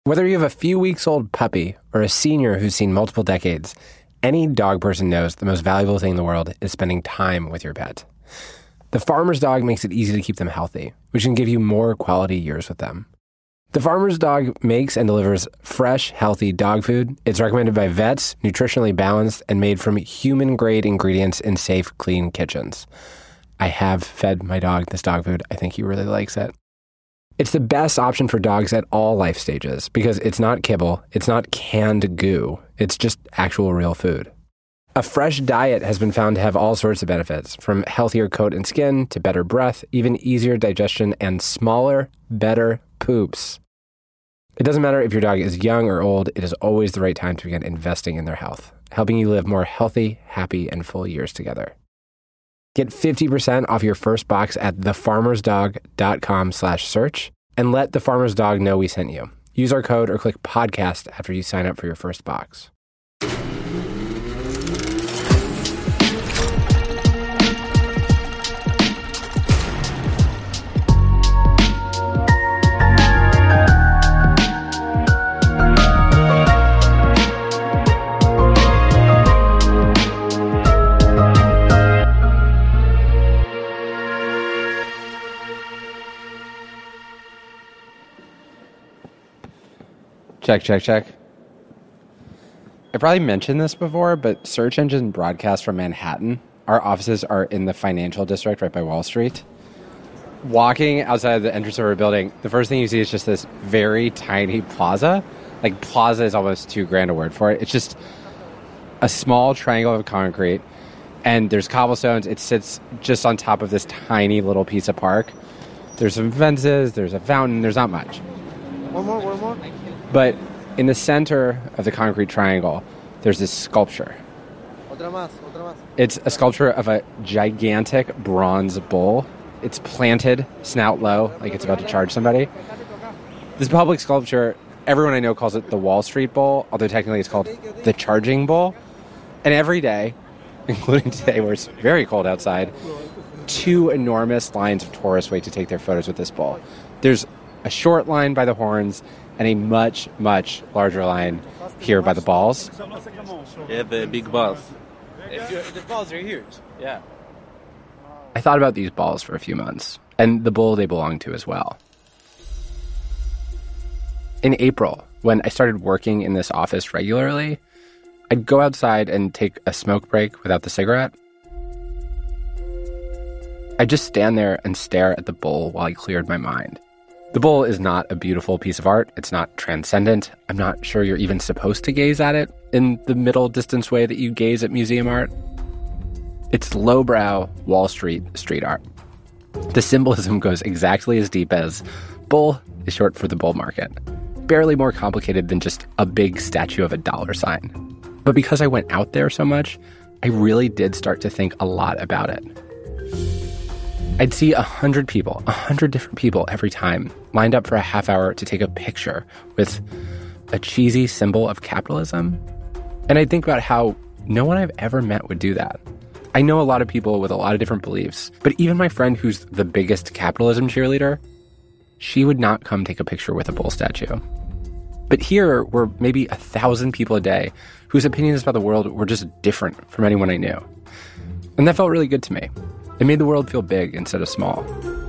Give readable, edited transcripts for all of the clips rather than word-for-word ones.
Whether you have a few weeks old puppy or a senior who's seen multiple decades, any dog person knows the most valuable thing in the world is spending time with your pet. The Farmer's Dog makes it easy to keep them healthy, which can give you more quality years with them. The Farmer's Dog makes and delivers fresh, healthy dog food. It's recommended by vets, nutritionally balanced, and made from human-grade ingredients in safe, clean kitchens. I have fed my dog this dog food. I think he really likes it. It's the best option for dogs at all life stages because it's not kibble, it's not canned goo, it's just actual real food. A fresh diet has been found to have all sorts of benefits, from healthier coat and skin to better breath, even easier digestion, and smaller, better poops. It doesn't matter if your dog is young or old, it is always the right time to begin investing in their health, helping you live more healthy, happy, and full years together. Get 50% off your first box at thefarmersdog.com/search and let The Farmer's Dog know we sent you. Use our code or click podcast after you sign up for your first box. Check. I probably mentioned this before, but search engine broadcasts from Manhattan. Our offices are in the financial district right by Wall Street. Walking outside of the entrance of our building, the first thing you see is just this very tiny plaza. Like, plaza is almost too grand a word for it. It's just a small triangle of concrete, and there's cobblestones. It sits just on top of this tiny little piece of park. There's some fences, there's a fountain, there's not much. One more. But in the center of the concrete triangle, there's this sculpture. Otra más. It's a sculpture of a gigantic bronze bull. It's planted, snout low, like it's about to charge somebody. This public sculpture, everyone I know calls it the Wall Street Bull, although technically it's called the Charging Bull. And every day, including today where it's very cold outside, 2 enormous lines of tourists wait to take their photos with this bull. There's a short line by the horns and a much, much larger line here by the balls. Yeah, the big balls. The balls are huge. Yeah. I thought about these balls for a few months, and the bull they belong to as well. In April, when I started working in this office regularly, I'd go outside and take a smoke break without the cigarette. I'd just stand there and stare at the bull while I cleared my mind. The bull is not a beautiful piece of art. It's not transcendent. I'm not sure you're even supposed to gaze at it in the middle distance way that you gaze at museum art. It's lowbrow Wall Street street art. The symbolism goes exactly as deep as bull is short for the bull market. Barely more complicated than just a big statue of a dollar sign. But because I went out there so much, I really did start to think a lot about it. I'd see 100 people, 100 different people every time, lined up for a half hour to take a picture with a cheesy symbol of capitalism. And I'd think about how no one I've ever met would do that. I know a lot of people with a lot of different beliefs, but even my friend who's the biggest capitalism cheerleader, she would not come take a picture with a bull statue. But here were maybe 1,000 people a day whose opinions about the world were just different from anyone I knew. And that felt really good to me. It made the world feel big instead of small.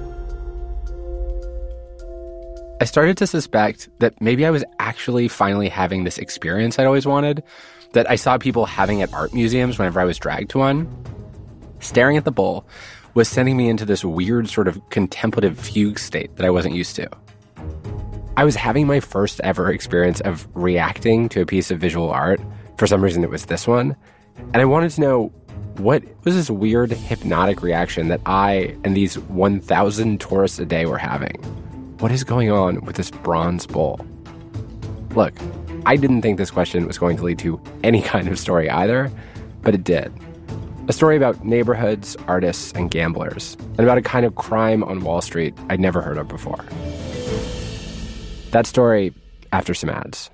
I started to suspect that maybe I was actually finally having this experience I'd always wanted, that I saw people having at art museums whenever I was dragged to one. Staring at the bull was sending me into this weird sort of contemplative fugue state that I wasn't used to. I was having my first ever experience of reacting to a piece of visual art. For some reason, it was this one. And I wanted to know, what was this weird hypnotic reaction that I and these 1,000 tourists a day were having? What is going on with this bronze bull? Look, I didn't think this question was going to lead to any kind of story either, but it did. A story about neighborhoods, artists, and gamblers, and about a kind of crime on Wall Street I'd never heard of before. That story after some ads.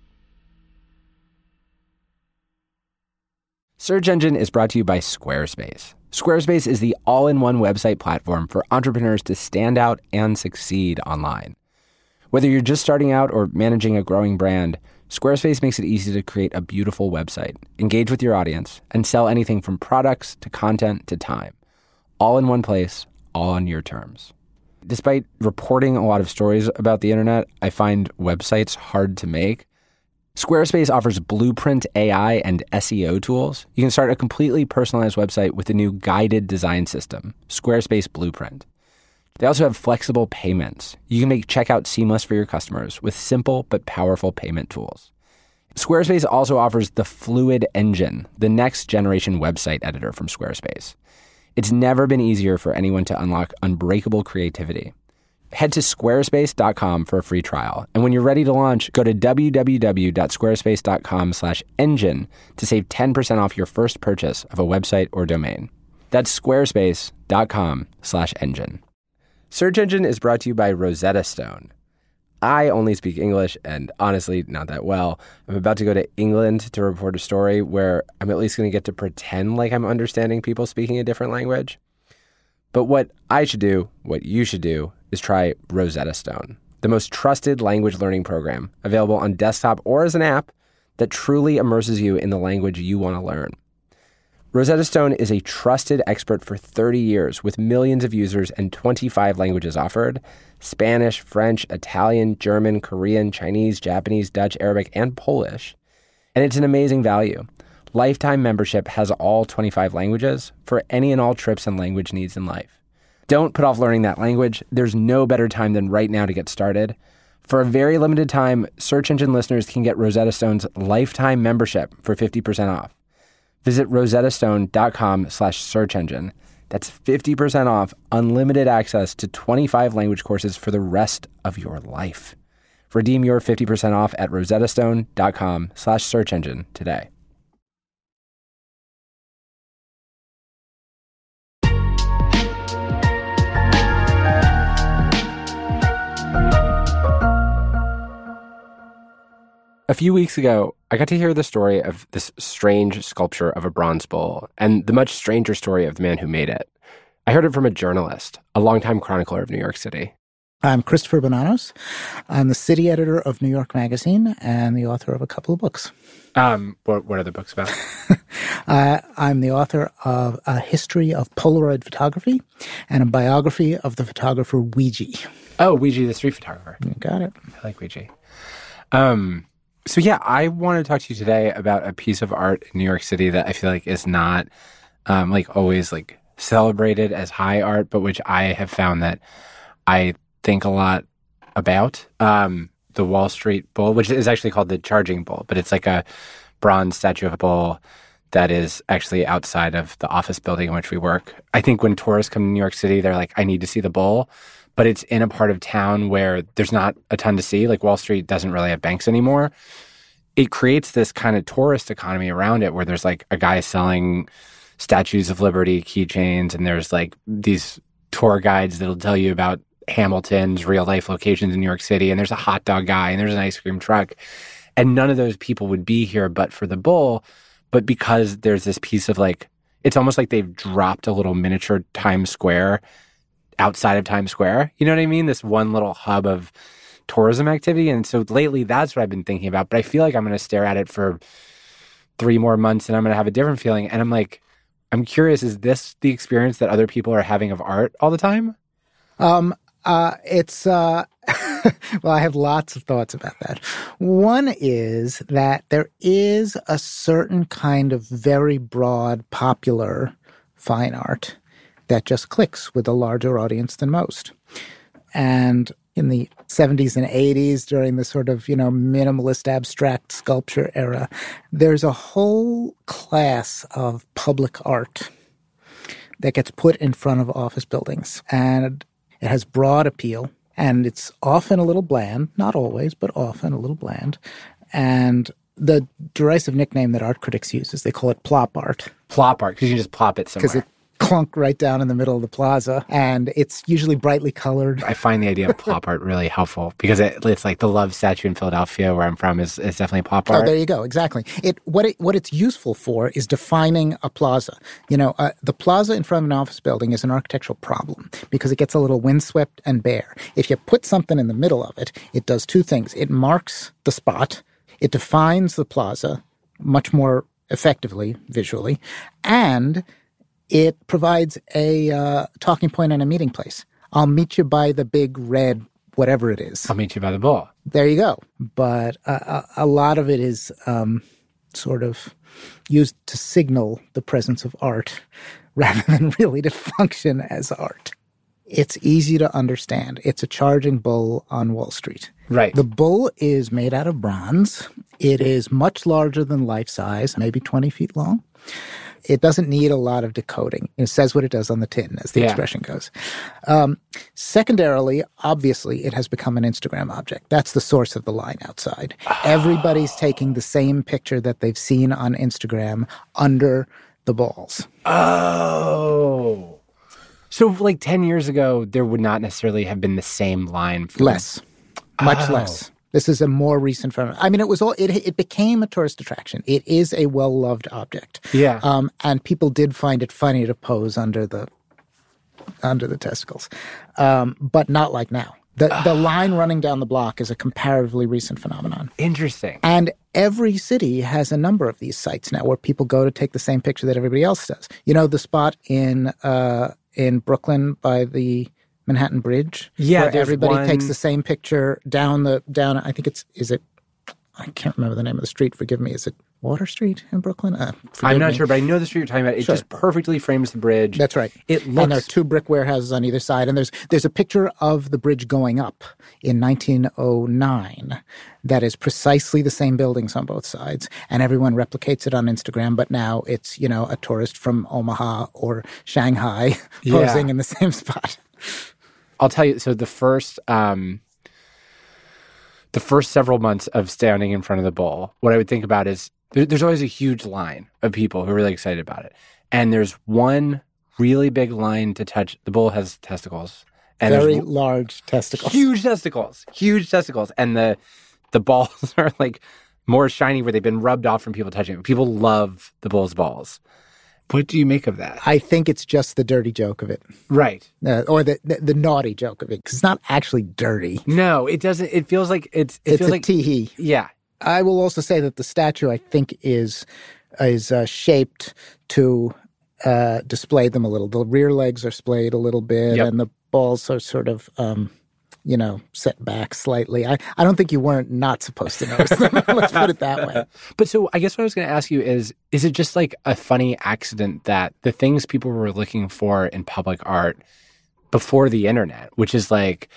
Search Engine is brought to you by Squarespace. Squarespace is the all-in-one website platform for entrepreneurs to stand out and succeed online. Whether you're just starting out or managing a growing brand, Squarespace makes it easy to create a beautiful website, engage with your audience, and sell anything from products to content to time. All in one place, all on your terms. Despite reporting a lot of stories about the internet, I find websites hard to make. Squarespace offers Blueprint AI and SEO tools. You can start a completely personalized website with the new guided design system, Squarespace Blueprint. They also have flexible payments. You can make checkout seamless for your customers with simple but powerful payment tools. Squarespace also offers the Fluid Engine, the next generation website editor from Squarespace. It's never been easier for anyone to unlock unbreakable creativity. Head to squarespace.com for a free trial. And when you're ready to launch, go to www.squarespace.com/engine to save 10% off your first purchase of a website or domain. That's squarespace.com/engine. Search Engine is brought to you by Rosetta Stone. I only speak English, and honestly, not that well. I'm about to go to England to report a story where I'm at least going to get to pretend like I'm understanding people speaking a different language. But what I should do, what you should do, is try Rosetta Stone, the most trusted language learning program available on desktop or as an app that truly immerses you in the language you want to learn. Rosetta Stone is a trusted expert for 30 years with millions of users and 25 languages offered: Spanish, French, Italian, German, Korean, Chinese, Japanese, Dutch, Arabic, and Polish. And it's an amazing value. Lifetime membership has all 25 languages for any and all trips and language needs in life. Don't put off learning that language. There's no better time than right now to get started. For a very limited time, Search Engine listeners can get Rosetta Stone's lifetime membership for 50% off. Visit rosettastone.com/search-engine. That's 50% off unlimited access to 25 language courses for the rest of your life. Redeem your 50% off at rosettastone.com/search-engine today. A few weeks ago, I got to hear the story of this strange sculpture of a bronze bull and the much stranger story of the man who made it. I heard it from a journalist, a longtime chronicler of New York City. I'm Christopher Bonanos. I'm the city editor of New York Magazine and the author of a couple of books. What are the books about? I'm the author of A History of Polaroid Photography and a biography of the photographer Weegee. Oh, Weegee, the street photographer. You got it. I like Weegee. So yeah, I want to talk to you today about a piece of art in New York City that I feel like is not always celebrated as high art, but which I have found that I think a lot about. The Wall Street Bull, which is actually called the Charging Bull, but it's like a bronze statue of a bull that is actually outside of the office building in which we work. I think when tourists come to New York City, they're like, I need to see the bull. But it's in a part of town where there's not a ton to see. Like Wall Street doesn't really have banks anymore. It creates this kind of tourist economy around it where there's a guy selling Statues of Liberty keychains, and there's these tour guides that'll tell you about Hamilton's real life locations in New York City, and there's a hot dog guy, and there's an ice cream truck. And none of those people would be here but for the bull. But because there's this piece of it's almost like they've dropped a little miniature Times Square outside of Times Square. You know what I mean? This one little hub of tourism activity. And so lately, that's what I've been thinking about. But I feel like I'm going to stare at it for 3 more months and I'm going to have a different feeling. And I'm curious, is this the experience that other people are having of art all the time? Well, I have lots of thoughts about that. One is that there is a certain kind of very broad, popular fine art that just clicks with a larger audience than most. And in the 70s and 80s, during the sort of, minimalist abstract sculpture era, there's a whole class of public art that gets put in front of office buildings. And it has broad appeal. And it's often a little bland, not always, but often a little bland. And the derisive nickname that art critics use is they call it plop art. Plop art, because you just plop it somewhere. clunk right down in the middle of the plaza. And it's usually brightly colored. I find the idea of plop art really helpful because it's like the Love statue in Philadelphia, where I'm from, is definitely plop art. Oh, there you go. Exactly. What it's useful for is defining a plaza. The plaza in front of an office building is an architectural problem because it gets a little windswept and bare. If you put something in the middle of it, it does two things. It marks the spot. It defines the plaza much more effectively, visually, and it provides a talking point and a meeting place. I'll meet you by the big red whatever it is. I'll meet you by the bull. There you go. But a lot of it is sort of used to signal the presence of art rather than really to function as art. It's easy to understand. It's a charging bull on Wall Street. Right. The bull is made out of bronze. It is much larger than life size, maybe 20 feet long. It doesn't need a lot of decoding. It says what it does on the tin, as the expression goes. Secondarily, obviously, it has become an Instagram object. That's the source of the line outside. Oh. Everybody's taking the same picture that they've seen on Instagram under the balls. Oh. So like 10 years ago, there would not necessarily have been the same line. Less. Much less. This is a more recent phenomenon. I mean, it became a tourist attraction. It is a well-loved object. Yeah. And people did find it funny to pose under the testicles. But not like now. The line running down the block is a comparatively recent phenomenon. Interesting. And every city has a number of these sites now where people go to take the same picture that everybody else does. The spot in Brooklyn by the Manhattan Bridge, where everybody takes the same picture down. I think I can't remember the name of the street. Forgive me. Is it Water Street in Brooklyn? I'm not sure, but I know the street you're talking about. It just perfectly frames the bridge. That's right. And there are two brick warehouses on either side. And there's a picture of the bridge going up in 1909 that is precisely the same buildings on both sides. And everyone replicates it on Instagram. But now it's, a tourist from Omaha or Shanghai posing in the same spot. I'll tell you, so the first several months of standing in front of the bull, what I would think about is there's always a huge line of people who are really excited about it. And there's one really big line to touch. The bull has testicles. And very large testicles. Huge testicles. And the balls are like more shiny where they've been rubbed off from people touching it. People love the bull's balls. What do you make of that? I think it's just the dirty joke of it. Right. Or the naughty joke of it, because it's not actually dirty. No, it doesn't. It feels like it's a tee-hee. Yeah. I will also say that the statue, I think, is shaped to display them a little. The rear legs are splayed a little bit, and the balls are sort of set back slightly. I don't think you weren't not supposed to notice them. Let's put it that way. But so I guess what I was going to ask you is it just like a funny accident that the things people were looking for in public art before the internet, which is like,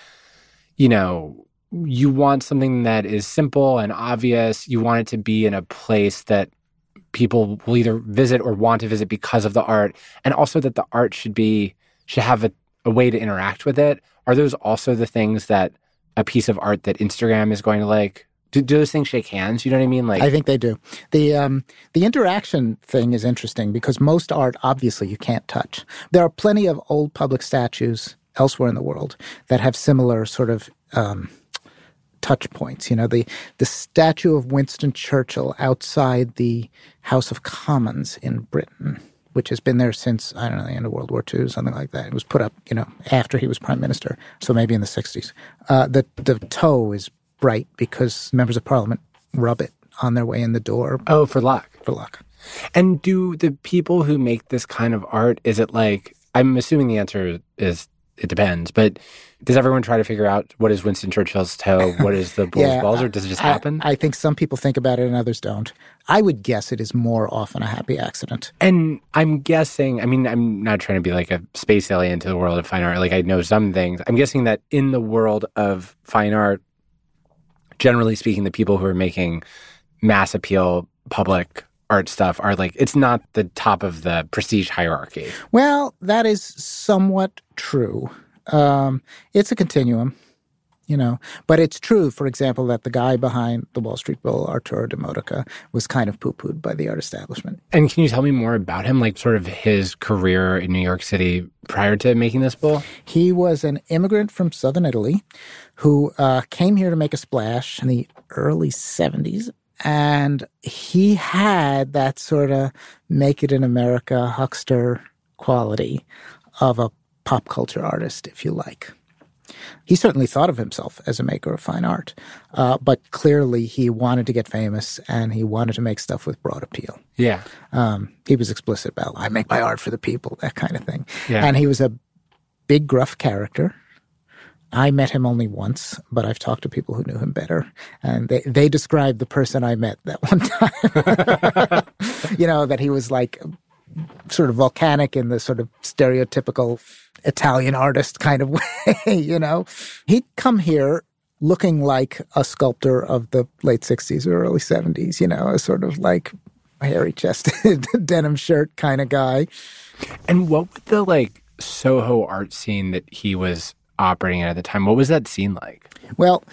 you want something that is simple and obvious. You want it to be in a place that people will either visit or want to visit because of the art, and also that the art should have a way to interact with it. Are those also the things that a piece of art that Instagram is going to like? Do those things shake hands? You know what I mean? Like, I think they do. The interaction thing is interesting because most art, obviously, you can't touch. There are plenty of old public statues elsewhere in the world that have similar sort of touch points. The statue of Winston Churchill outside the House of Commons in Britain, which has been there since, I don't know, the end of World War II, something like that. It was put up, after he was prime minister, so maybe in the 60s. The toe is bright because members of parliament rub it on their way in the door. Oh, for luck. For luck. And do the people who make this kind of art, is it like, I'm assuming the answer is it depends, but does everyone try to figure out what is Winston Churchill's toe, what is the bull's balls, or does it just happen? I think some people think about it and others don't. I would guess it is more often a happy accident. And I'm guessing, I'm not trying to be like a space alien to the world of fine art. Like, I know some things. I'm guessing that in the world of fine art, generally speaking, the people who are making mass appeal public art stuff are like, it's not the top of the prestige hierarchy. Well, that is somewhat true. It's a continuum. you know. But it's true, for example, that the guy behind the Wall Street Bull, Arturo Demodica, was kind of poo-pooed by the art establishment. And can you tell me more about him, like sort of his career in New York City prior to making this bull? He was an immigrant from southern Italy who came here to make a splash in the early 70s. And he had that sort of make it in America huckster quality of a pop culture artist, if you like. He certainly thought of himself as a maker of fine art, but clearly he wanted to get famous and he wanted to make stuff with broad appeal. Yeah. He was explicit about, I make my art for the people, that kind of thing. Yeah. And he was a big, gruff character. I met him only once, but I've talked to people who knew him better. And they described the person I met that one time. You know, that he was like sort of volcanic in the sort of stereotypical Italian artist kind of way, you know. He'd come here looking like a sculptor of the late 60s or early 70s, you know, a sort of like hairy-chested denim shirt kind of guy. And what would the like Soho art scene that he was operating at the time, what was that scene like? Well,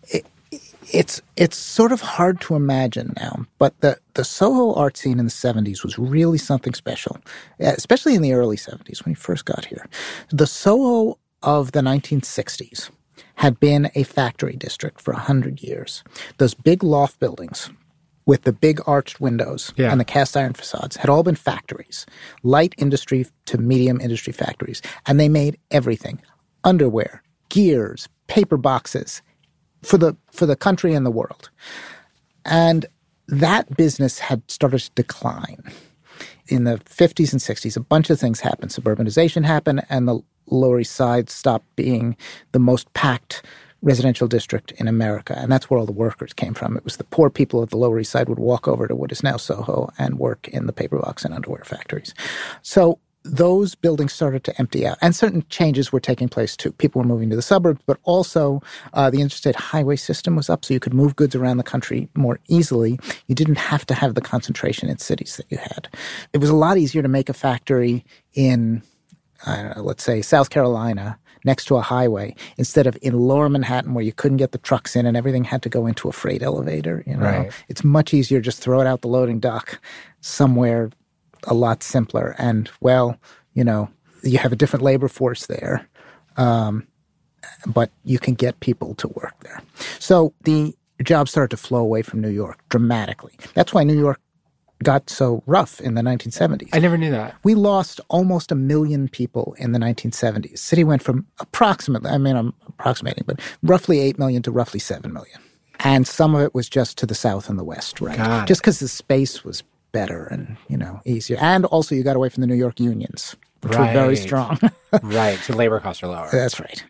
it's sort of hard to imagine now, but the Soho art scene in the 70s was really something special, especially in the early 70s when he first got here. The Soho of the 1960s had been a factory district for 100 years. Those big loft buildings with the big arched windows and the cast iron facades had all been factories, light industry to medium industry factories, and they made everything. Underwear, gears, paper boxes for the country and the world. And that business had started to decline. In the 50s and 60s, a bunch of things happened. Suburbanization happened, and the Lower East Side stopped being the most packed residential district in America. And that's where all the workers came from. It was the poor people of the Lower East Side would walk over to what is now Soho and work in the paper box and underwear factories. So those buildings started to empty out. And certain changes were taking place, too. People were moving to the suburbs, but also the interstate highway system was up, so you could move goods around the country more easily. You didn't have to have the concentration in cities that you had. It was a lot easier to make a factory in, I don't know, let's say South Carolina, next to a highway, instead of in lower Manhattan where you couldn't get the trucks in and everything had to go into a freight elevator. You know, right. It's much easier just throw it out the loading dock somewhere a lot simpler. And, well, you know, you have a different labor force there, but you can get people to work there. So the jobs started to flow away from New York dramatically. That's why New York got so rough in the 1970s. I never knew that. We lost almost 1 million people in the 1970s. The city went from approximately, I mean, I'm approximating, but roughly 8 million to roughly 7 million. And some of it was just to the south and the west, right? Just because the space was better and, you know, easier. And also you got away from the New York unions, which were very strong. Right. So labor costs are lower. That's right.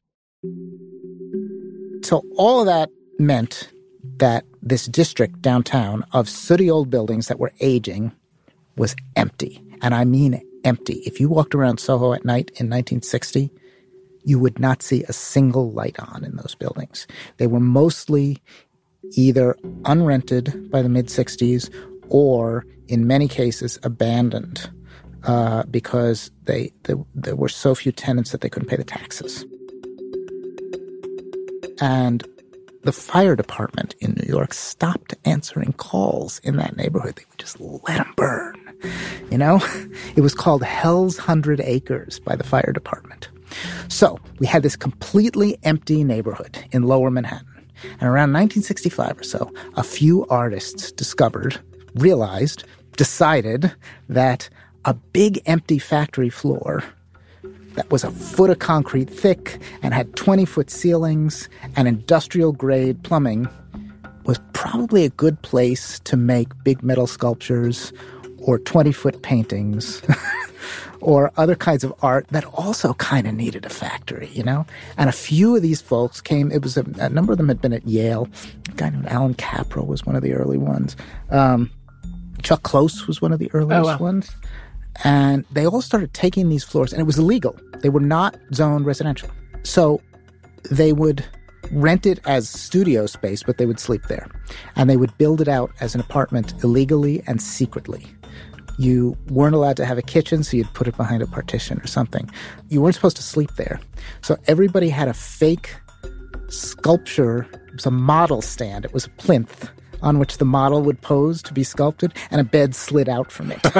So all of that meant that this district downtown of sooty old buildings that were aging was empty. And I mean empty. If you walked around Soho at night in 1960, you would not see a single light on in those buildings. They were mostly either unrented by the mid-60s or, in many cases, abandoned because there were so few tenants that they couldn't pay the taxes. And the fire department in New York stopped answering calls in that neighborhood. They would just let them burn, you know? It was called Hell's 100 Acres by the fire department. So we had this completely empty neighborhood in lower Manhattan. And around 1965 or so, a few artists decided that a big empty factory floor that was a foot of concrete thick and had 20-foot ceilings and industrial-grade plumbing was probably a good place to make big metal sculptures or 20-foot paintings or other kinds of art that also kind of needed a factory, you know? And a few of these folks came, it was a number of them had been at Yale. A guy named Alan Capra was one of the early ones. Chuck Close was one of the earliest ones. And they all started taking these floors, and it was illegal. They were not zoned residential. So they would rent it as studio space, but they would sleep there. And they would build it out as an apartment illegally and secretly. You weren't allowed to have a kitchen, so you'd put it behind a partition or something. You weren't supposed to sleep there. So everybody had a fake sculpture. It was a model stand. It was a plinth on which the model would pose to be sculpted, and a bed slid out from it.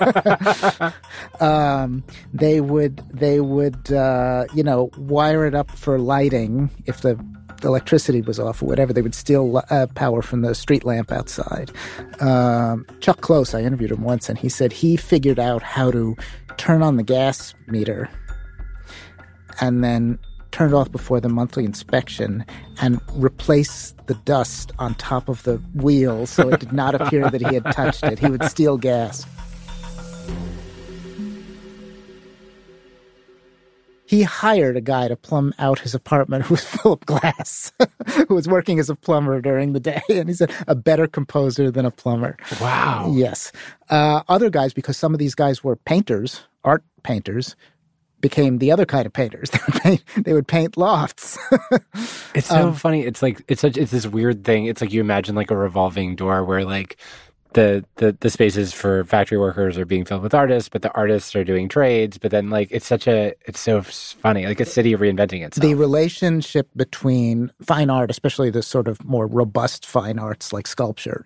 They would wire it up for lighting if the electricity was off or whatever. They would steal power from the street lamp outside. Chuck Close, I interviewed him once, and he said he figured out how to turn on the gas meter and then turn it off before the monthly inspection and replace the dust on top of the wheel so it did not appear that he had touched it. He would steal gas. He hired a guy to plumb out his apartment who was Philip Glass, who was working as a plumber during the day. And he's a better composer than a plumber. Wow. Yes. Other guys, because some of these guys were painters, art painters, became the other kind of painters. They would paint lofts. It's so funny. It's like it's this weird thing. It's like you imagine like a revolving door where like the spaces for factory workers are being filled with artists, but the artists are doing trades. But then like it's so funny, like a city reinventing itself. The relationship between fine art, especially the sort of more robust fine arts like sculpture,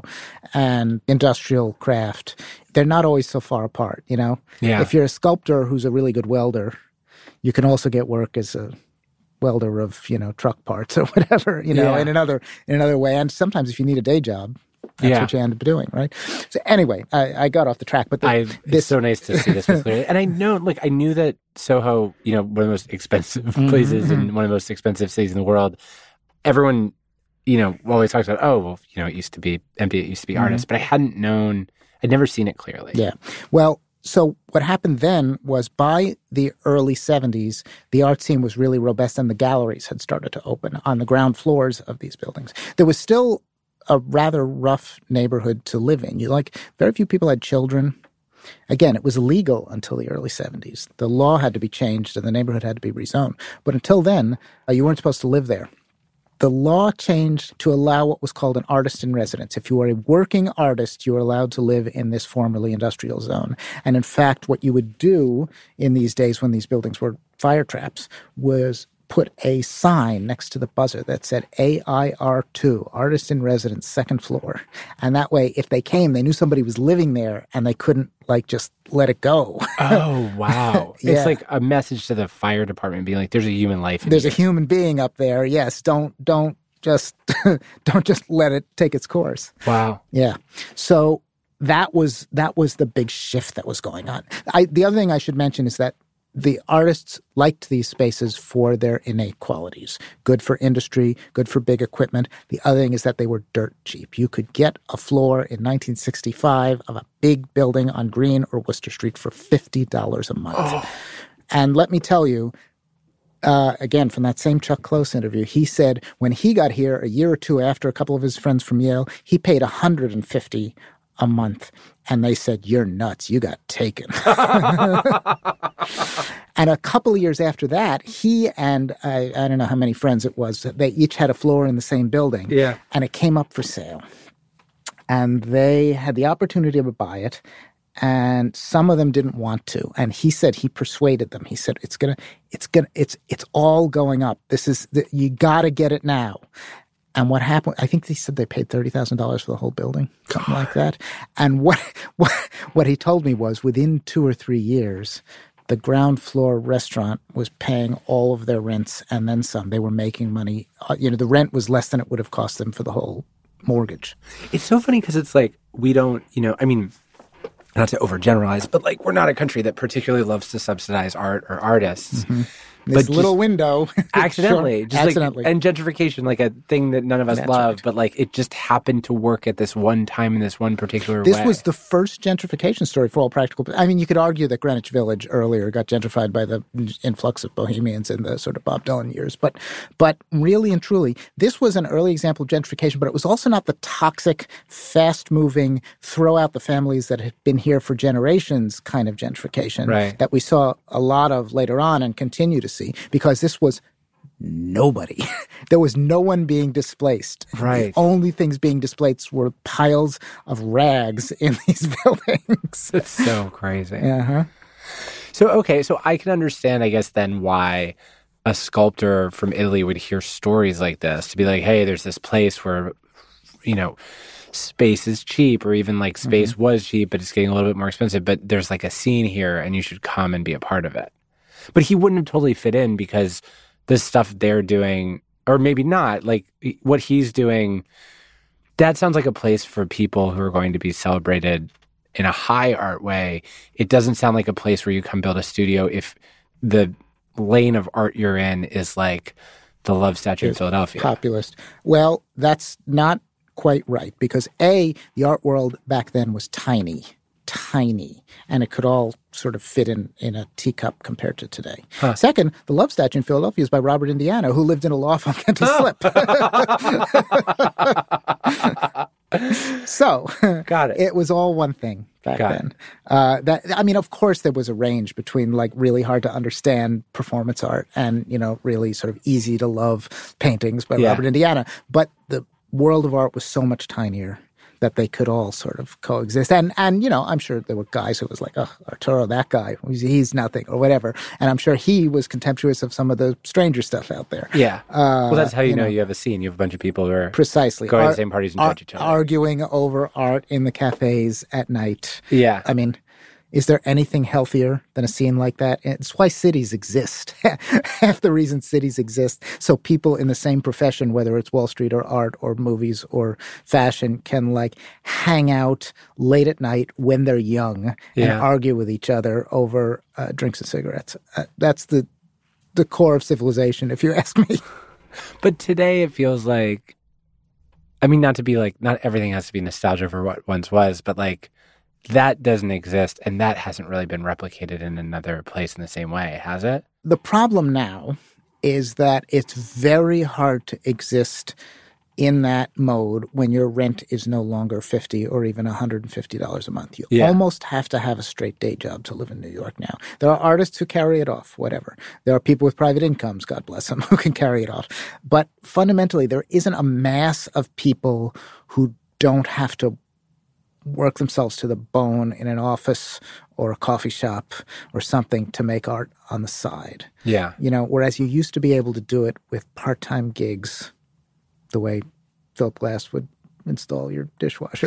and industrial craft, they're not always so far apart, Yeah. If you're a sculptor who's a really good welder, you can also get work as a welder of, truck parts or whatever, in another way. And sometimes if you need a day job, that's what you end up doing, right? So anyway, I got off the track, but it's so nice to see this clearly. And I knew that Soho, one of the most expensive places and one of the most expensive cities in the world. Everyone, always talks about, it used to be empty, it used to be artists, but I'd never seen it clearly. Yeah. Well, so what happened then was by the early 70s, the art scene was really robust and the galleries had started to open on the ground floors of these buildings. There was still a rather rough neighborhood to live in. Very few people had children. Again, it was illegal until the early 70s. The law had to be changed and the neighborhood had to be rezoned. But until then, you weren't supposed to live there. The law changed to allow what was called an artist in residence. If you were a working artist, you were allowed to live in this formerly industrial zone. And in fact, what you would do in these days when these buildings were fire traps was put a sign next to the buzzer that said AIR2, Artist in Residence, second floor. And that way, if they came, they knew somebody was living there and they couldn't just let it go. Oh, wow. Yeah. It's like a message to the fire department being like, there's a human life in There's here. a human being up there. Yes. Don't just let it take its course. Wow. Yeah. So that was the big shift that was going on. The other thing I should mention is that the artists liked these spaces for their innate qualities. Good for industry, good for big equipment. The other thing is that they were dirt cheap. You could get a floor in 1965 of a big building on Green or Worcester Street for $50 a month. Oh. And let me tell you, again, from that same Chuck Close interview, he said when he got here a year or two after a couple of his friends from Yale, he paid $150 a month. And they said, "You're nuts. You got taken." And a couple of years after that, he and I don't know how many friends it was, they each had a floor in the same building. Yeah. And it came up for sale. And they had the opportunity to buy it. And some of them didn't want to. And he said he persuaded them. He said, it's all going up. You got to get it now. And what happened, I think they said they paid $30,000 for the whole building, something like that. And what he told me was within 2 or 3 years, the ground floor restaurant was paying all of their rents and then some. They were making money. The rent was less than it would have cost them for the whole mortgage. It's so funny because it's like we don't, not to overgeneralize, but we're not a country that particularly loves to subsidize art or artists. Mm-hmm. This little window. Accidentally. Sure. Accidentally. And gentrification, a thing that none of us love, right. But it just happened to work at this one time in this one particular way. This was the first gentrification story for all practical. I mean, you could argue that Greenwich Village earlier got gentrified by the influx of bohemians in the sort of Bob Dylan years. But really and truly, this was an early example of gentrification, but it was also not the toxic, fast-moving, throw out the families that had been here for generations kind of gentrification that we saw a lot of later on and continue to see, because this was nobody. There was no one being displaced. Right. The only things being displaced were piles of rags in these buildings. It's so crazy. Uh-huh. So I can understand, I guess, then why a sculptor from Italy would hear stories like this, to be like, hey, there's this place where, space is cheap, or even like space was cheap, but it's getting a little bit more expensive. But there's like a scene here and you should come and be a part of it. But he wouldn't have totally fit in because the stuff they're doing, or maybe not, like what he's doing, that sounds like a place for people who are going to be celebrated in a high art way. It doesn't sound like a place where you come build a studio if the lane of art you're in is like the Love statue in Philadelphia. Populist. Well, that's not quite right, because the art world back then was tiny, and it could all sort of fit in a teacup compared to today. Huh. Second, the Love statue in Philadelphia is by Robert Indiana, who lived in a loft on Kentish Slip. So, got it. It was all one thing back then. Of course, there was a range between like really hard to understand performance art and, really sort of easy to love paintings by Robert Indiana. But the world of art was so much tinier that they could all sort of coexist. And I'm sure there were guys who was like, oh, Arturo, that guy, he's nothing, or whatever. And I'm sure he was contemptuous of some of the stranger stuff out there. Yeah. Well, that's how you know you have a scene. You have a bunch of people who are precisely going to the same parties and judge each other. Arguing over art in the cafes at night. Yeah. I mean, is there anything healthier than a scene like that? It's why cities exist. Half the reason cities exist, so people in the same profession, whether it's Wall Street or art or movies or fashion, can like hang out late at night when they're young and argue with each other over drinks and cigarettes. That's the core of civilization, if you ask me. But today it feels like, not to be like, not everything has to be nostalgia for what once was, but like, that doesn't exist, and that hasn't really been replicated in another place in the same way, has it? The problem now is that it's very hard to exist in that mode when your rent is no longer $50 or even $150 a month. You almost have to have a straight day job to live in New York now. There are artists who carry it off, whatever. There are people with private incomes, God bless them, who can carry it off. But fundamentally, there isn't a mass of people who don't have to work themselves to the bone in an office or a coffee shop or something to make art on the side. Yeah. Whereas you used to be able to do it with part-time gigs the way Philip Glass would install your dishwasher.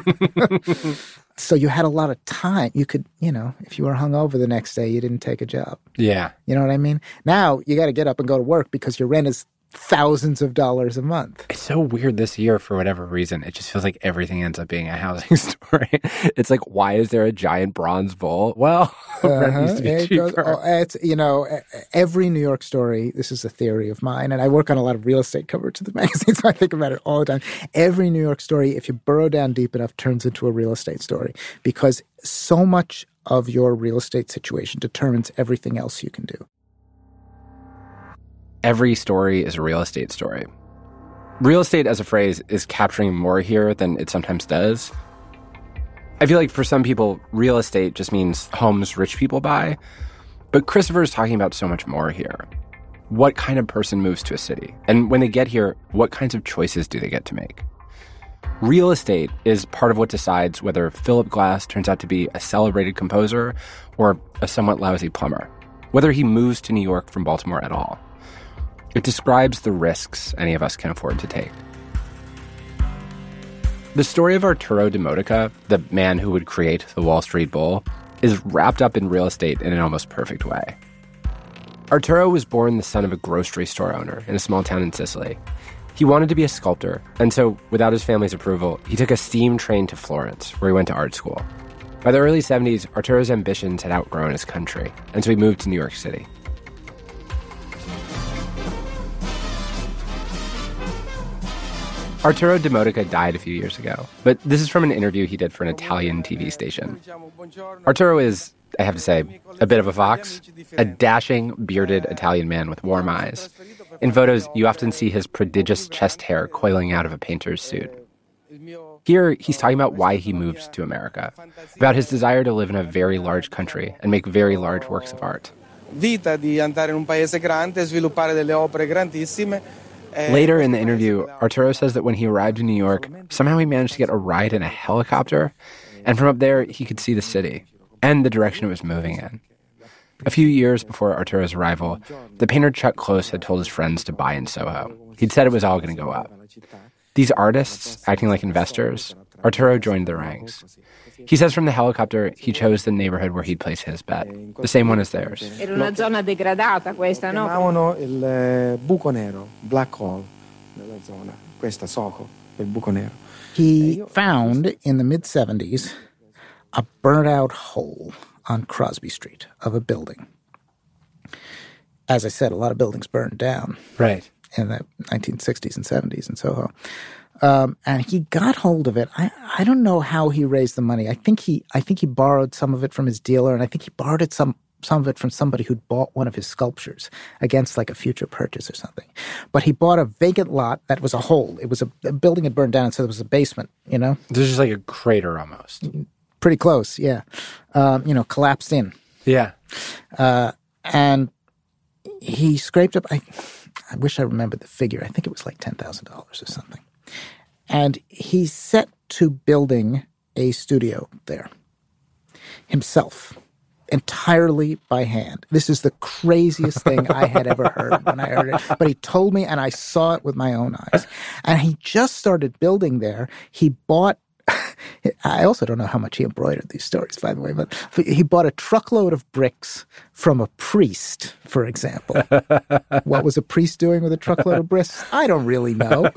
So you had a lot of time. You could, if you were hungover the next day, you didn't take a job. Yeah. You know what I mean? Now you got to get up and go to work because your rent is thousands of dollars a month. It's so weird this year for whatever reason. It just feels like everything ends up being a housing story. It's like, why is there a giant bronze bull? Well, rent used to be cheaper. Every New York story, this is a theory of mine, and I work on a lot of real estate coverage of the magazine, so I think about it all the time. Every New York story, if you burrow down deep enough, turns into a real estate story because so much of your real estate situation determines everything else you can do. Every story is a real estate story. Real estate as a phrase is capturing more here than it sometimes does. I feel like for some people, real estate just means homes rich people buy. But Christopher is talking about so much more here. What kind of person moves to a city? And when they get here, what kinds of choices do they get to make? Real estate is part of what decides whether Philip Glass turns out to be a celebrated composer or a somewhat lousy plumber, whether he moves to New York from Baltimore at all. It describes the risks any of us can afford to take. The story of Arturo Demodica, the man who would create the Wall Street Bull, is wrapped up in real estate in an almost perfect way. Arturo was born the son of a grocery store owner in a small town in Sicily. He wanted to be a sculptor, and so, without his family's approval, he took a steam train to Florence, where he went to art school. By the early 70s, Arturo's ambitions had outgrown his country, and so he moved to New York City. Arturo Demodica died a few years ago, but this is from an interview he did for an Italian TV station. Arturo is, I have to say, a bit of a fox, a dashing, bearded Italian man with warm eyes. In photos, you often see his prodigious chest hair coiling out of a painter's suit. Here, he's talking about why he moved to America, about his desire to live in a very large country and make very large works of art. Vita di andare in un paese grande, sviluppare delle opere grandissime. Later in the interview, Arturo says that when he arrived in New York, somehow he managed to get a ride in a helicopter, and from up there, he could see the city and the direction it was moving in. A few years before Arturo's arrival, the painter Chuck Close had told his friends to buy in Soho. He'd said it was all going to go up. These artists, acting like investors, Arturo joined their ranks. He says from the helicopter, he chose the neighborhood where he'd place his bet, the same one as theirs. Era una zona degradata questa, no? Chiamavano il buco nero, black hole, nella zona. Questa Soho, il buco nero. He found in the mid-'70s a burnt-out hole on Crosby Street of a building. As I said, a lot of buildings burned down. Right. In the 1960s and 70s in Soho. And he got hold of it. I don't know how he raised the money. I think he borrowed some of it from his dealer, and I think he borrowed some of it from somebody who'd bought one of his sculptures against like a future purchase or something. But he bought a vacant lot that was a hole. It was a building had burned down, so there was a basement, you know? This is like a crater almost. Pretty close, yeah. Collapsed in. Yeah. And he scraped up, I wish I remembered the figure. I think it was like $10,000 or something. And he set to building a studio there himself, entirely by hand. This is the craziest thing I had ever heard when I heard it. But he told me, and I saw it with my own eyes. And he just started building there. He bought, I also don't know how much he embroidered these stories, by the way, but he bought a truckload of bricks from a priest, for example. What was a priest doing with a truckload of bricks? I don't really know.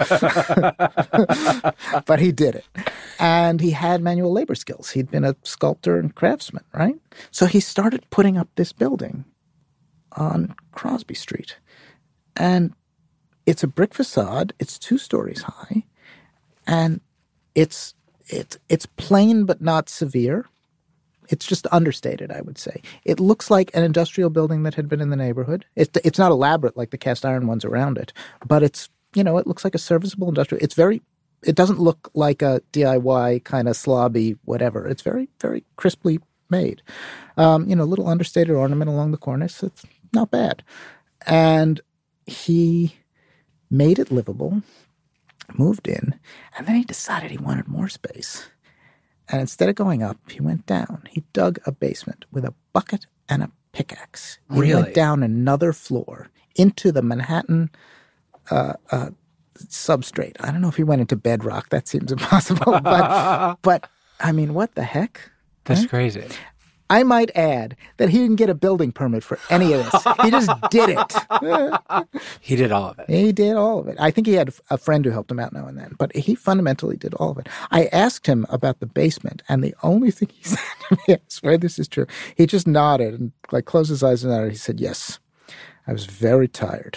But he did it. And he had manual labor skills. He'd been a sculptor and craftsman, right? So he started putting up this building on Crosby Street. And it's a brick facade. It's 2 stories high. And it's plain but not severe. It's just understated, I would say. It looks like an industrial building that had been in the neighborhood. It's not elaborate like the cast iron ones around it, but it looks like a serviceable industrial. It doesn't look like a DIY kind of slobby whatever. It's very, very crisply made. Little understated ornament along the cornice. It's not bad. And he made it livable, moved in, and then he decided he wanted more space. And instead of going up, he went down. He dug a basement with a bucket and a pickaxe. He went down another floor into the Manhattan substrate. I don't know if he went into bedrock. That seems impossible. But I mean, what the heck? That's crazy. I might add that he didn't get a building permit for any of this. He just did it. He did all of it. He did all of it. I think he had a friend who helped him out now and then, but he fundamentally did all of it. I asked him about the basement, and the only thing he said to me, I swear this is true, he just nodded and like closed his eyes and nodded. He said, "Yes, I was very tired."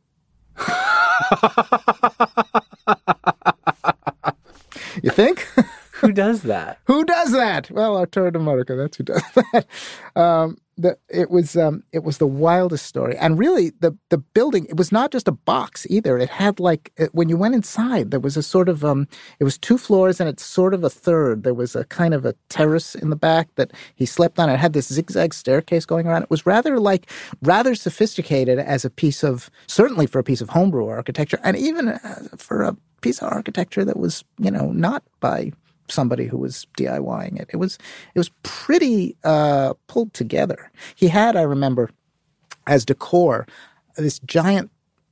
You think? Who does that? Who does that? Well, Arturo de Modica, that's who does that. It was the wildest story. And really, the building, it was not just a box either. It had when you went inside, there was a sort of, it was 2 floors and it's sort of a third. There was a kind of a terrace in the back that he slept on. It had this zigzag staircase going around. It was rather sophisticated as a piece of, certainly for a piece of homebrew architecture, and even for a piece of architecture that was, not by somebody who was DIYing it. It was pretty pulled together. He had, I remember, as decor, this giant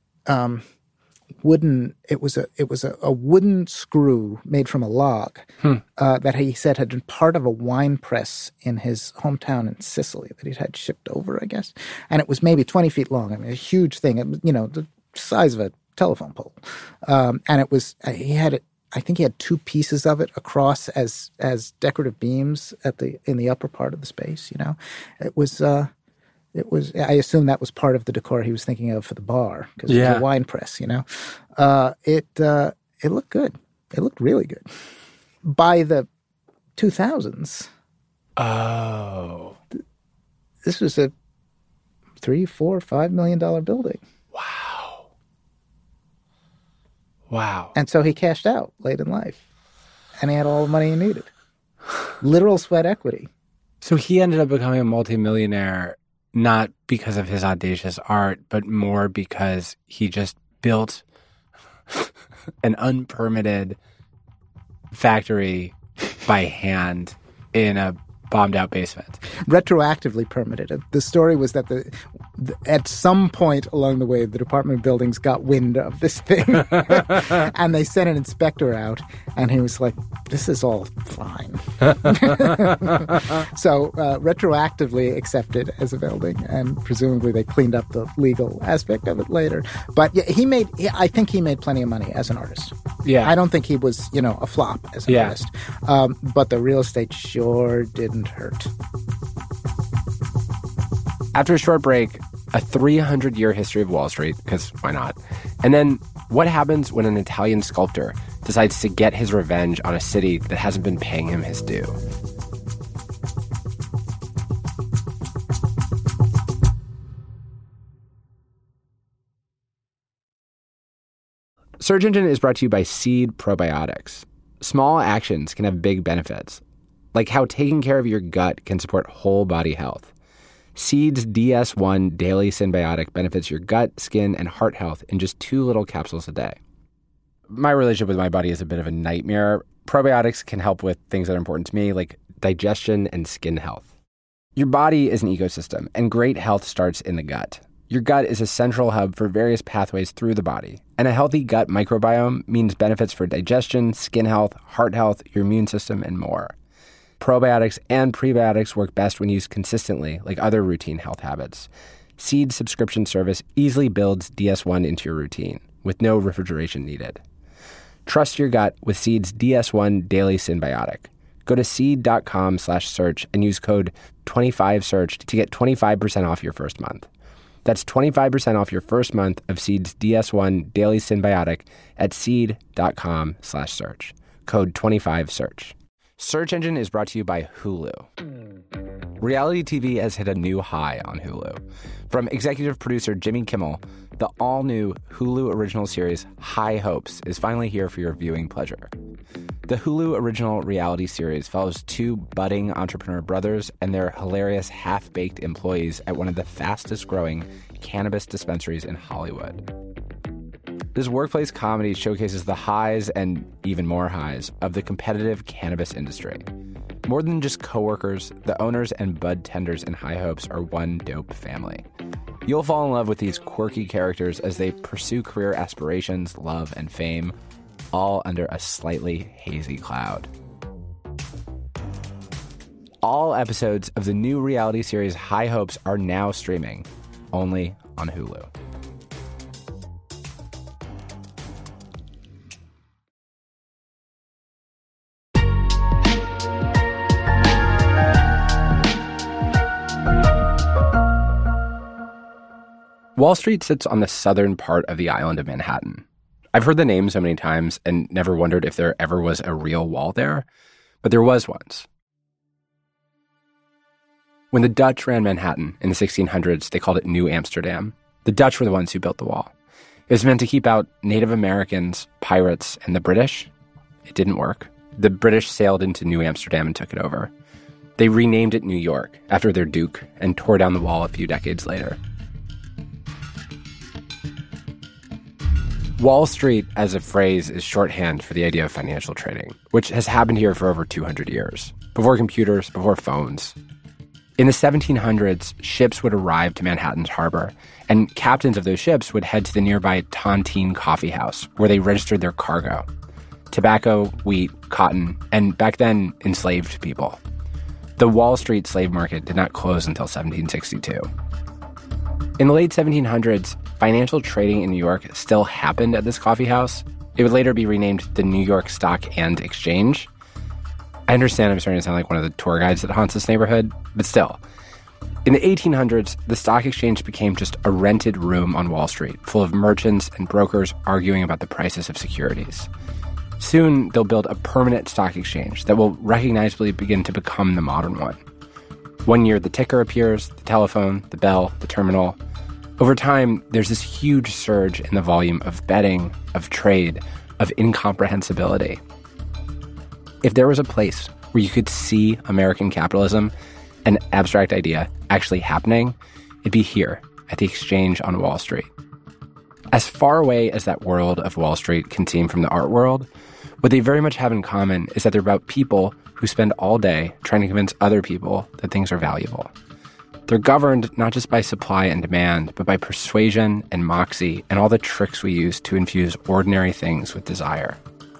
wooden. It was a wooden screw made from a log that he said had been part of a wine press in his hometown in Sicily that he'd had shipped over, I guess. And it was maybe 20 feet long. I mean, a huge thing. It was, the size of a telephone pole. And it was he had it. I think he had 2 pieces of it across as decorative beams in the upper part of the space. It was. I assume that was part of the decor he was thinking of for the bar because it was a wine press. It looked good. It looked really good. By the 2000s. Oh, this was a $3, $4, $5 million building. Wow. And so he cashed out late in life. And he had all the money he needed. Literal sweat equity. So he ended up becoming a multimillionaire not because of his audacious art, but more because he just built an unpermitted factory by hand in a bombed out basement. Retroactively permitted. The story was that at some point along the way, the Department of Buildings got wind of this thing. And they sent an inspector out, and he was like, this is all fine. So retroactively accepted as a building, and presumably they cleaned up the legal aspect of it later. But yeah, I think he made plenty of money as an artist. Yeah. I don't think he was, a flop as an artist. But the real estate sure didn't hurt. After a short break, a 300-year history of Wall Street, because why not? And then what happens when an Italian sculptor decides to get his revenge on a city that hasn't been paying him his due? Search Engine is brought to you by Seed Probiotics. Small actions can have big benefits, like how taking care of your gut can support whole body health. Seed's DS1 Daily Synbiotic benefits your gut, skin, and heart health in just 2 little capsules a day. My relationship with my body is a bit of a nightmare. Probiotics can help with things that are important to me, like digestion and skin health. Your body is an ecosystem, and great health starts in the gut. Your gut is a central hub for various pathways through the body, and a healthy gut microbiome means benefits for digestion, skin health, heart health, your immune system, and more. Probiotics and prebiotics work best when used consistently, like other routine health habits. Seed's subscription service easily builds DS1 into your routine, with no refrigeration needed. Trust your gut with Seed's DS1 Daily Synbiotic. Go to seed.com/search and use code 25search to get 25% off your first month. That's 25% off your first month of Seed's DS1 Daily Synbiotic at seed.com/search. Code 25search. Search Engine is brought to you by Hulu. Reality TV has hit a new high on Hulu. From executive producer Jimmy Kimmel, the all-new Hulu original series High Hopes is finally here for your viewing pleasure. The Hulu original reality series follows 2 budding entrepreneur brothers and their hilarious half-baked employees at one of the fastest-growing cannabis dispensaries in Hollywood. This workplace comedy showcases the highs and even more highs of the competitive cannabis industry. More than just coworkers, the owners and bud tenders in High Hopes are one dope family. You'll fall in love with these quirky characters as they pursue career aspirations, love, and fame, all under a slightly hazy cloud. All episodes of the new reality series High Hopes are now streaming, only on Hulu. Wall Street sits on the southern part of the island of Manhattan. I've heard the name so many times and never wondered if there ever was a real wall there, but there was once. When the Dutch ran Manhattan in the 1600s, they called it New Amsterdam. The Dutch were the ones who built the wall. It was meant to keep out Native Americans, pirates, and the British. It didn't work. The British sailed into New Amsterdam and took it over. They renamed it New York after their duke and tore down the wall a few decades later. Wall Street as a phrase is shorthand for the idea of financial trading, which has happened here for over 200 years, before computers, before phones. In the 1700s, ships would arrive to Manhattan's harbor, and captains of those ships would head to the nearby Tontine Coffee House, where they registered their cargo. Tobacco, wheat, cotton, and back then, enslaved people. The Wall Street slave market did not close until 1762. In the late 1700s, financial trading in New York still happened at this coffee house. It would later be renamed the New York Stock and Exchange. I understand I'm starting to sound like one of the tour guides that haunts this neighborhood, but still. In the 1800s, the stock exchange became just a rented room on Wall Street, full of merchants and brokers arguing about the prices of securities. Soon, they'll build a permanent stock exchange that will recognizably begin to become the modern one. One year, the ticker appears, the telephone, the bell, the terminal. Over time, there's this huge surge in the volume of betting, of trade, of incomprehensibility. If there was a place where you could see American capitalism, an abstract idea, actually happening, it'd be here at the exchange on Wall Street. As far away as that world of Wall Street can seem from the art world, What they very much have in common is that they're about people who spend all day trying to convince other people that things are valuable. They're governed not just by supply and demand, but by persuasion and moxie and all the tricks we use to infuse ordinary things with desire.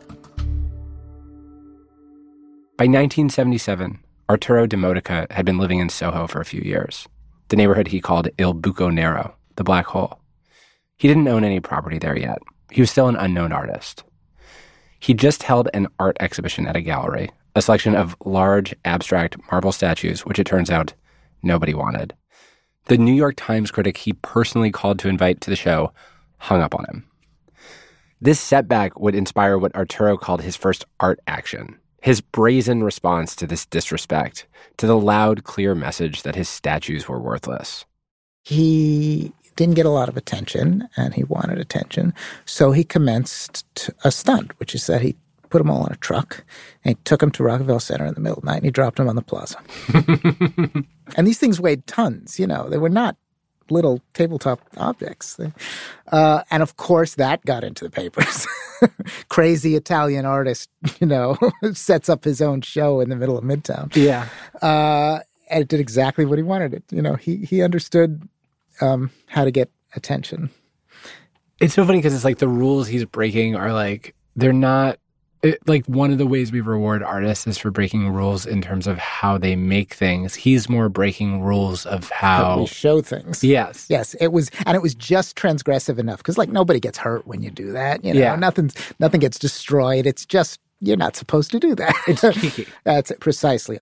By 1977, Arturo de Modica had been living in Soho for a few years, the neighborhood he called Il Buco Nero, the black hole. He didn't own any property there yet. He was still an unknown artist. He just held an art exhibition at a gallery, a selection of large, abstract marble statues, which it turns out nobody wanted. The New York Times critic he personally called to invite to the show hung up on him. This setback would inspire what Arturo called his first art action, his brazen response to this disrespect, to the loud, clear message that his statues were worthless. He didn't get a lot of attention, and he wanted attention, so he commenced a stunt, which is that he put them all in a truck, and he took them to Rockefeller Center in the middle of the night, and he dropped them on the plaza. And these things weighed tons, you know. They were not little tabletop objects. And of course, that got into the papers. Crazy Italian artist, you know, sets up his own show in the middle of Midtown. Yeah. And it did exactly what he wanted it. You know, he understood how to get attention. It's so funny because it's like the rules he's breaking are like, they're not, like one of the ways we reward artists is for breaking rules in terms of how they make things. He's more breaking rules of how we show things. Yes. Yes. It was just transgressive enough because like nobody gets hurt when you do that. You know, Yeah. Nothing gets destroyed. It's just, you're not supposed to do that. It's cheeky. That's it, precisely.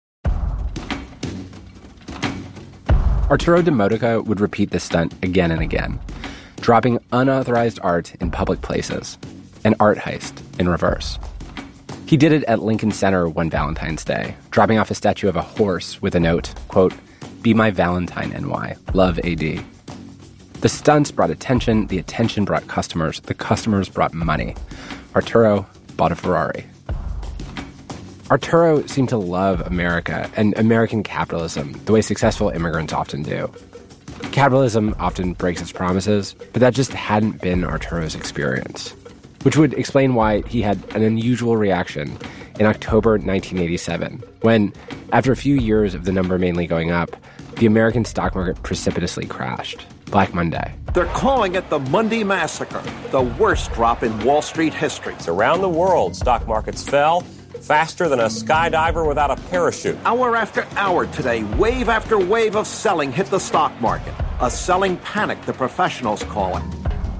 Arturo de Modica would repeat this stunt again and again, dropping unauthorized art in public places, an art heist in reverse. He did it at Lincoln Center one Valentine's Day, dropping off a statue of a horse with a note, quote, "Be my Valentine, NY. Love AD." The stunts brought attention, the attention brought customers, the customers brought money. Arturo bought a Ferrari. Arturo seemed to love America and American capitalism the way successful immigrants often do. Capitalism often breaks its promises, but that just hadn't been Arturo's experience, which would explain why he had an unusual reaction in October 1987, when, after a few years of the number mainly going up, the American stock market precipitously crashed. Black Monday. They're calling it the Monday Massacre, the worst drop in Wall Street history. Around the world, stock markets fell faster than a skydiver without a parachute. Hour after hour today, wave after wave of selling hit the stock market. A selling panic, the professionals call it.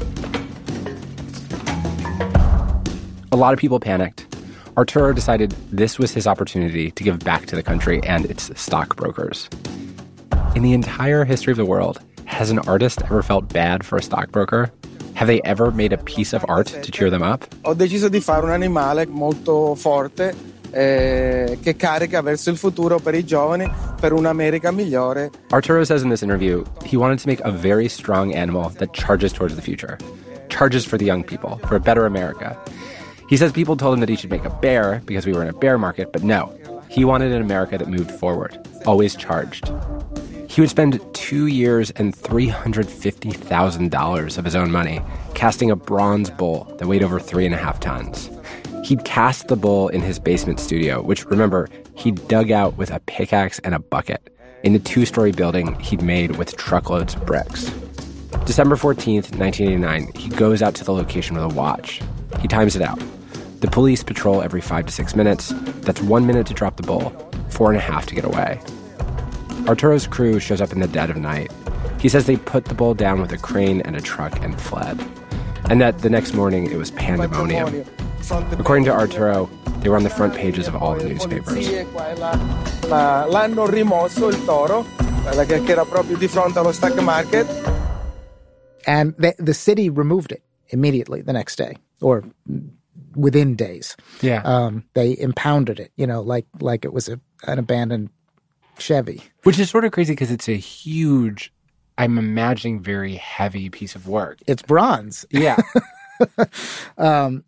A lot of people panicked. Arturo decided this was his opportunity to give back to the country and its stockbrokers. In the entire history of the world, has an artist ever felt bad for a stockbroker? Have they ever made a piece of art to cheer them up? Ho deciso di fare un animale molto forte che carica verso il futuro per I giovani, per un'America migliore. Arturo says in this interview, he wanted to make a very strong animal that charges towards the future. Charges for the young people, for a better America. He says people told him that he should make a bear because we were in a bear market, but no. He wanted an America that moved forward, always charged. He would spend 2 years and $350,000 of his own money casting a bronze bull that weighed over 3.5 tons. He'd cast the bull in his basement studio, which, remember, he dug out with a pickaxe and a bucket in a 2-story building he'd made with truckloads of bricks. December 14th, 1989, he goes out to the location with a watch. He times it out. The police patrol every 5 to 6 minutes. That's 1 minute to drop the bull, 4.5 to get away. Arturo's crew shows up in the dead of night. He says they put the bull down with a crane and a truck and fled. And that the next morning it was pandemonium. According to Arturo, they were on the front pages of all the newspapers. Ma l'hanno rimosso il toro, che era proprio di fronte allo stock market. And the city removed it immediately the next day, or within days. Yeah. They impounded it, you know, like it was an abandoned Chevy. Which is sort of crazy because it's a huge, I'm imagining, very heavy piece of work. It's bronze. Yeah. Well,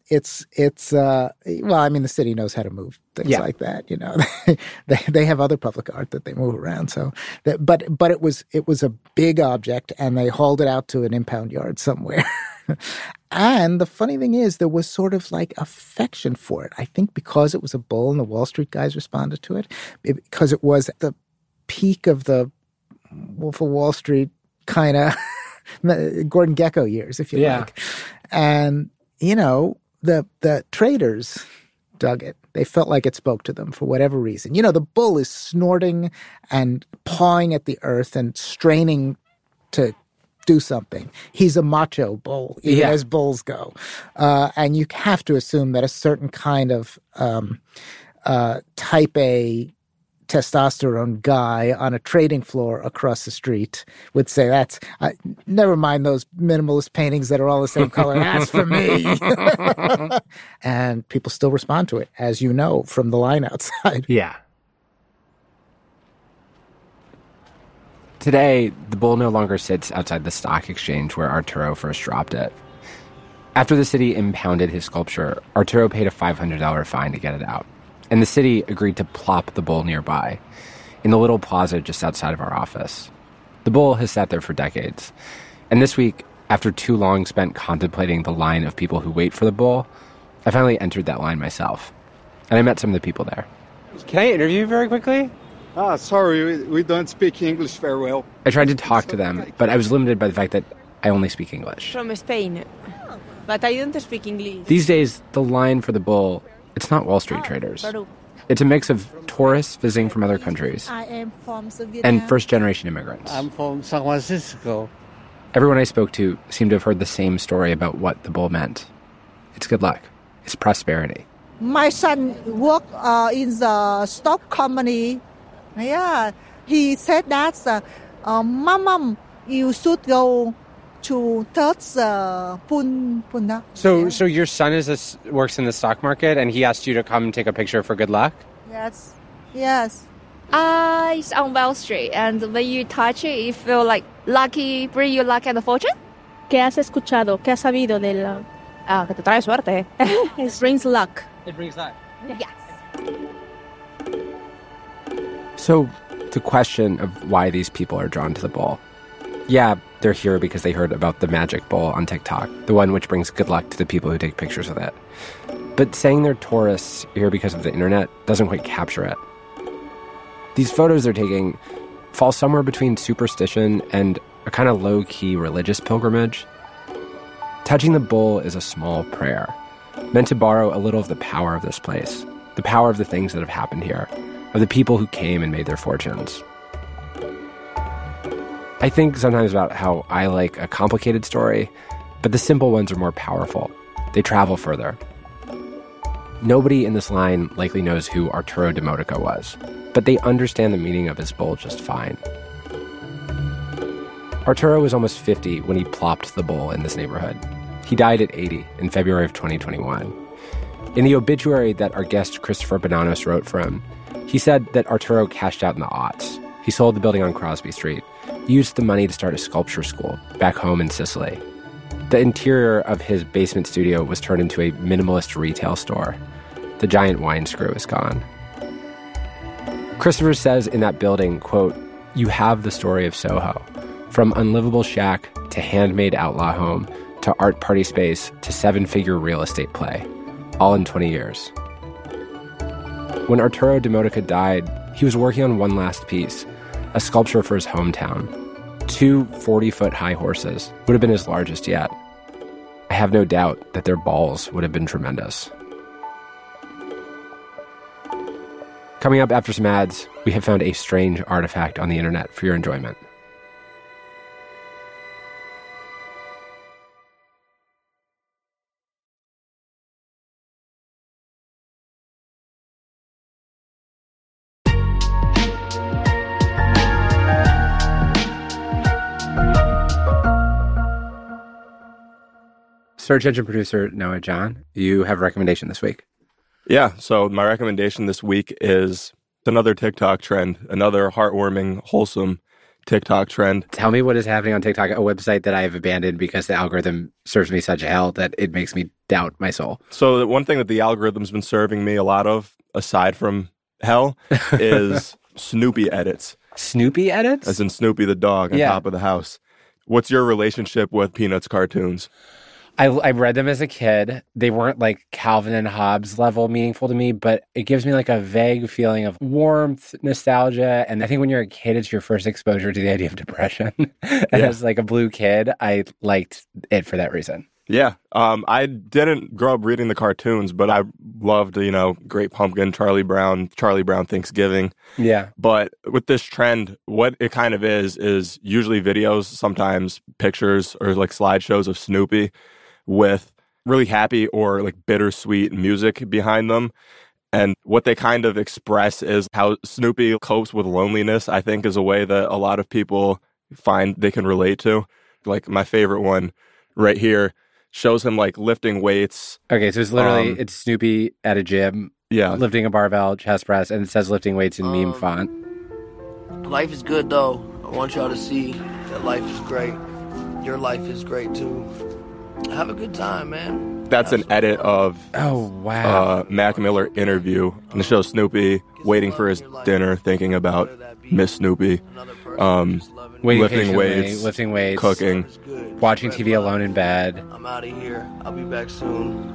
I mean, the city knows how to move things like that. You know, they have other public art that they move around. So, but it was a big object, and they hauled it out to an impound yard somewhere. And the funny thing is, there was sort of like affection for it. I think because it was a bull and the Wall Street guys responded to it, because it was at the peak of the Wolf of Wall Street kind of Gordon Gekko years, if you like. And, you know, the traders dug it. They felt like it spoke to them for whatever reason. You know, the bull is snorting and pawing at the earth and straining to do something. He's a macho bull, even as bulls go. And you have to assume that a certain kind of type A testosterone guy on a trading floor across the street would say, that's never mind those minimalist paintings that are all the same color. That's for me. And people still respond to it, as you know, from the line outside. Yeah. Today, the bull no longer sits outside the stock exchange where Arturo first dropped it. After the city impounded his sculpture, Arturo paid a $500 fine to get it out. And the city agreed to plop the bull nearby, in the little plaza just outside of our office. The bull has sat there for decades. And this week, after too long spent contemplating the line of people who wait for the bull, I finally entered that line myself. And I met some of the people there. Can I interview you very quickly? Sorry, we don't speak English very well. I tried to talk to them, but I was limited by the fact that I only speak English. From Spain, but I don't speak English. These days, the line for the bull, it's not Wall Street traders. It's a mix of tourists visiting from other countries I am from and first-generation immigrants. I'm from San Francisco. Everyone I spoke to seemed to have heard the same story about what the bull meant. It's good luck. It's prosperity. My son worked in the stock company. Yeah, he said that, Mom, you should go to touch Puna. So your son works in the stock market, and he asked you to come take a picture for good luck? Yes. It's on Wall Street, and when you touch it, you feel like lucky, bring you luck and a fortune. ¿Qué has escuchado? ¿Qué has sabido de la...? Que te trae suerte. It brings luck. It brings luck. Yes. So, the question of why these people are drawn to the bull. Yeah, they're here because they heard about the magic bull on TikTok, the one which brings good luck to the people who take pictures with it. But saying they're tourists here because of the internet doesn't quite capture it. These photos they're taking fall somewhere between superstition and a kind of low-key religious pilgrimage. Touching the bull is a small prayer, meant to borrow a little of the power of this place, the power of the things that have happened here, of the people who came and made their fortunes. I think sometimes about how I like a complicated story, but the simple ones are more powerful. They travel further. Nobody in this line likely knows who Arturo de Modica was, but they understand the meaning of his bull just fine. Arturo was almost 50 when he plopped the bull in this neighborhood. He died at 80 in February of 2021. In the obituary that our guest Christopher Bananos wrote for him, he said that Arturo cashed out in the aughts. He sold the building on Crosby Street, used the money to start a sculpture school back home in Sicily. The interior of his basement studio was turned into a minimalist retail store. The giant wine screw is gone. Christopher says in that building, quote, "You have the story of Soho, from unlivable shack to handmade outlaw home to art party space to seven-figure real estate play, all in 20 years. When Arturo de Modica died, he was working on one last piece, a sculpture for his hometown. 2 40-foot-high horses would have been his largest yet. I have no doubt that their balls would have been tremendous." Coming up after some ads, we have found a strange artifact on the internet for your enjoyment. Search engine producer Noah John, you have a recommendation this week. Yeah, so my recommendation this week is another TikTok trend, another heartwarming, wholesome TikTok trend. Tell me what is happening on TikTok, a website that I have abandoned because the algorithm serves me such hell that it makes me doubt my soul. So the one thing that the algorithm's been serving me a lot of, aside from hell, is Snoopy edits. Snoopy edits? As in Snoopy the dog on top of the house. What's your relationship with Peanuts cartoons? I read them as a kid. They weren't like Calvin and Hobbes level meaningful to me, but it gives me like a vague feeling of warmth, nostalgia. And I think when you're a kid, it's your first exposure to the idea of depression. And as like a blue kid, I liked it for that reason. Yeah. I didn't grow up reading the cartoons, but I loved, Great Pumpkin, Charlie Brown Thanksgiving. Yeah. But with this trend, what it kind of is usually videos, sometimes pictures or like slideshows of Snoopy with really happy or like bittersweet music behind them. And what they kind of express is how Snoopy copes with loneliness, I think, is a way that a lot of people find they can relate to. Like my favorite one right here shows him like lifting weights. Okay, so it's literally, it's Snoopy at a gym, lifting a barbell, chest press, and it says lifting weights in meme font. Life is good though. I want y'all to see that life is great. Your life is great too. Have a good time, man. That's an edit of Mac Miller interview, and it shows Snoopy waiting for his dinner, thinking about Miss Snoopy, lifting weights, cooking, watching TV alone in bed. I'm out of here. I'll be back soon.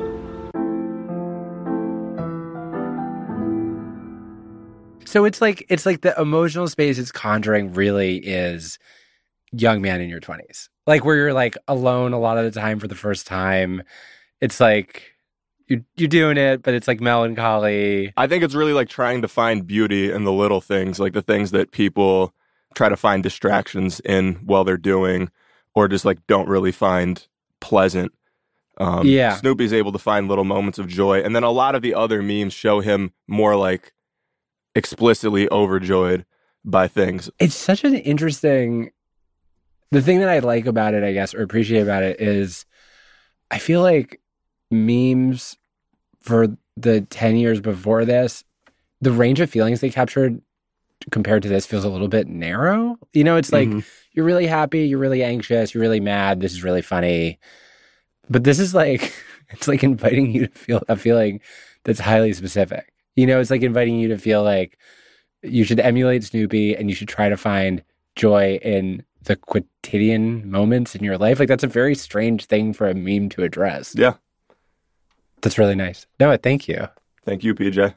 So it's like the emotional space it's conjuring really is young man in your 20s. Like where you're like alone a lot of the time for the first time. It's like you're doing it, but it's like melancholy. I think it's really like trying to find beauty in the little things, like the things that people try to find distractions in while they're doing, or just like don't really find pleasant. Snoopy's able to find little moments of joy. And then a lot of the other memes show him more like explicitly overjoyed by things. It's such an interesting... The thing that I like about it, I guess, or appreciate about it is I feel like memes for the 10 years before this, the range of feelings they captured compared to this feels a little bit narrow. It's like you're really happy, you're really anxious, you're really mad, this is really funny. But this is like, it's like inviting you to feel a feeling that's highly specific. It's like inviting you to feel like you should emulate Snoopy and you should try to find joy in the quotidian moments in your life. Like, that's a very strange thing for a meme to address. Yeah. That's really nice. Noah, thank you. Thank you, PJ.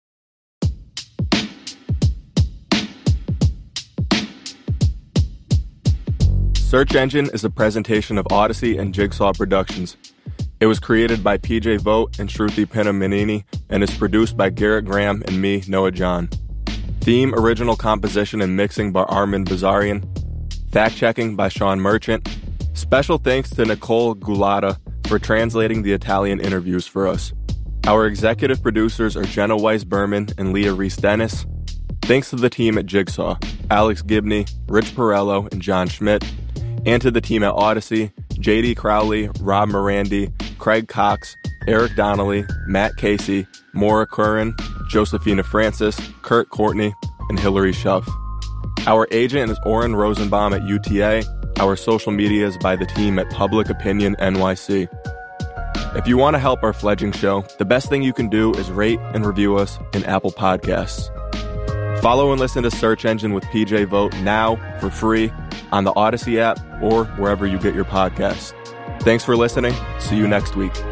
Search Engine is a presentation of Odyssey and Jigsaw Productions. It was created by PJ Vogt and Shruti Pinnamanini and is produced by Garrett Graham and me, Noah John. Theme, original composition, and mixing by Armin Bazarian. Fact-checking by Sean Merchant. Special thanks to Nicole Gulata for translating the Italian interviews for us. Our executive producers are Jenna Weiss-Berman and Leah Reese-Dennis. Thanks to the team at Jigsaw, Alex Gibney, Rich Perello, and John Schmidt. And to the team at Odyssey, J.D. Crowley, Rob Morandi, Craig Cox, Eric Donnelly, Matt Casey, Maura Curran, Josephina Francis, Kurt Courtney, and Hillary Schuff. Our agent is Oren Rosenbaum at UTA. Our social media is by the team at Public Opinion NYC. If you want to help our fledgling show, the best thing you can do is rate and review us in Apple Podcasts. Follow and listen to Search Engine with PJ Vogt now for free on the Odyssey app or wherever you get your podcasts. Thanks for listening. See you next week.